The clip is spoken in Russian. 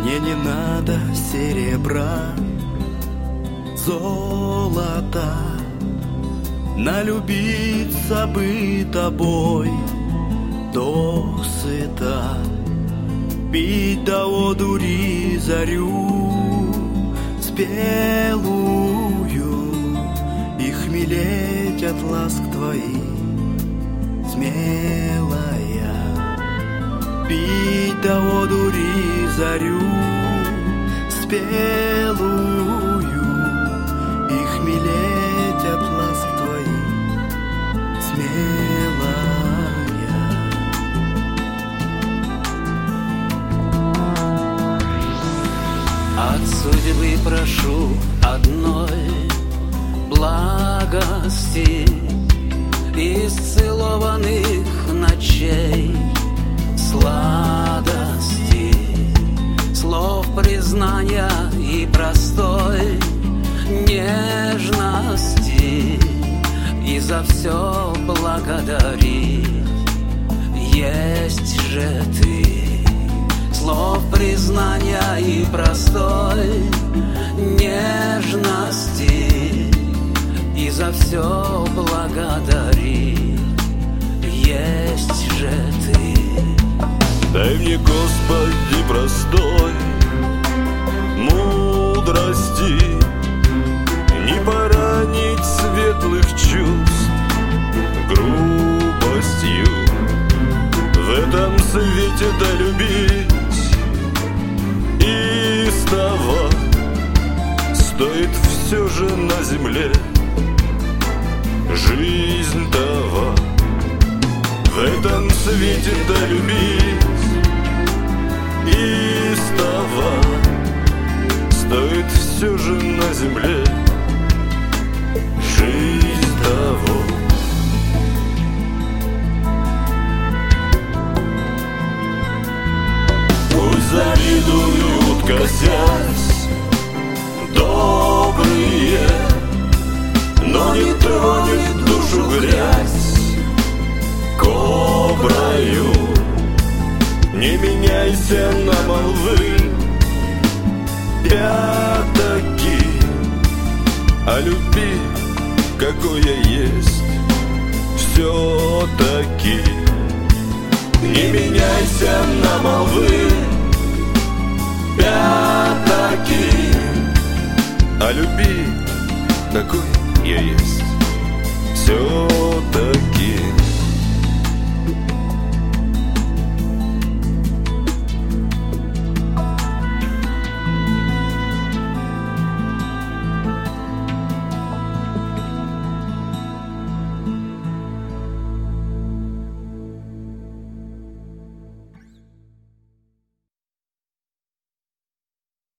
Мне не надо серебра, золота, налюбиться бы тобой досыта, пить до одури зарю спелую и хмелеть от ласк твоих, смелая, пить до одури зарю спелую и хмелеть от ласк твоих, смелая. От судьбы прошу одной благости, исцелованных ночей, сладости, слов признания и простой нежности, и за все благодарить. Есть же ты, слов признания и простой нежности, и за все благодарить. Есть же ты. Дай мне, Господи, простой мудрости, не поранить светлых чувств грубостью. В этом свете долюбить истово стоит все же на земле жизнь того. В этом свете долюбить истово стоит все же на земле жизнь того. Пусть завидуют, косясь, добрые, но не тронет душу грязь коброю. Не меняйся на молвы пятаки, а люби, какое есть все-таки. Не меняйся на молвы пятаки, а люби, какой я есть.